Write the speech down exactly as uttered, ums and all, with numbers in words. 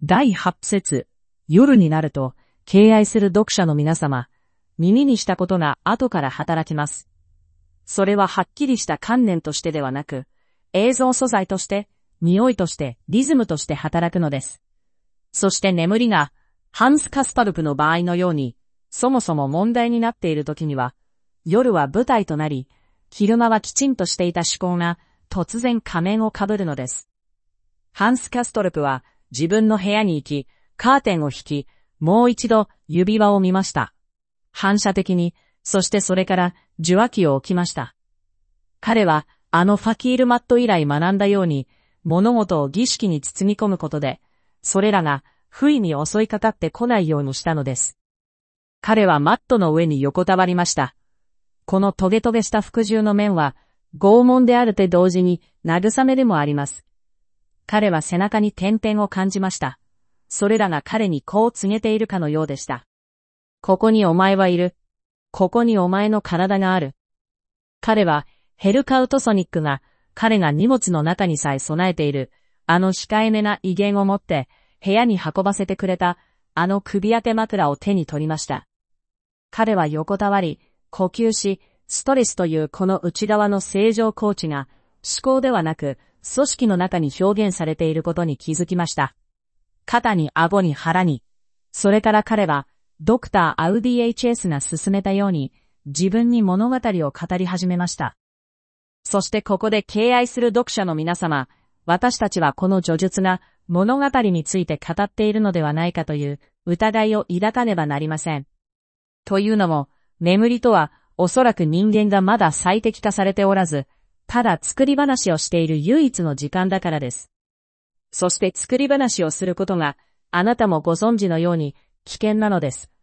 だいはち節、夜になると、敬愛する読者の皆様、耳にしたことが後から働きます。それははっきりした観念としてではなく、映像素材として、匂いとして、リズムとして働くのです。そして眠りが、ハンス・カスパルプの場合のように、そもそも問題になっている時には、夜は舞台となり、昼間はきちんとしていた思考が、突然仮面をかぶるのです。ハンス・カストルプは、自分の部屋に行き、カーテンを引き、もう一度指輪を見ました。反射的に、そしてそれから受話器を置きました。彼は、あのファキールマット以来学んだように、物事を儀式に包み込むことで、それらが不意に襲いかかってこないようにしたのです。彼はマットの上に横たわりました。このトゲトゲした服従の面は、拷問であると同時に慰めでもあります。彼は背中に点々を感じました。それらが彼にこう告げているかのようでした。ここにお前はいる。ここにお前の体がある。彼はヘルカウトソニックが彼が荷物の中にさえ備えているあの控えめな威厳を持って部屋に運ばせてくれたあの首当て枕を手に取りました。彼は横たわり、呼吸し、ストレスというこの内側の正常構築が思考ではなく組織の中に表現されていることに気づきました。肩に顎に腹に。それから彼はドクター・アウディ エイチエス が進めたように自分に物語を語り始めました。そしてここで敬愛する読者の皆様、私たちはこの叙述が物語について語っているのではないかという疑いを抱かねばなりません。というのも、眠りとはおそらく人間がまだ最適化されておらず、ただ作り話をしている唯一の時間だからです。そして作り話をすることが、あなたもご存知のように危険なのです。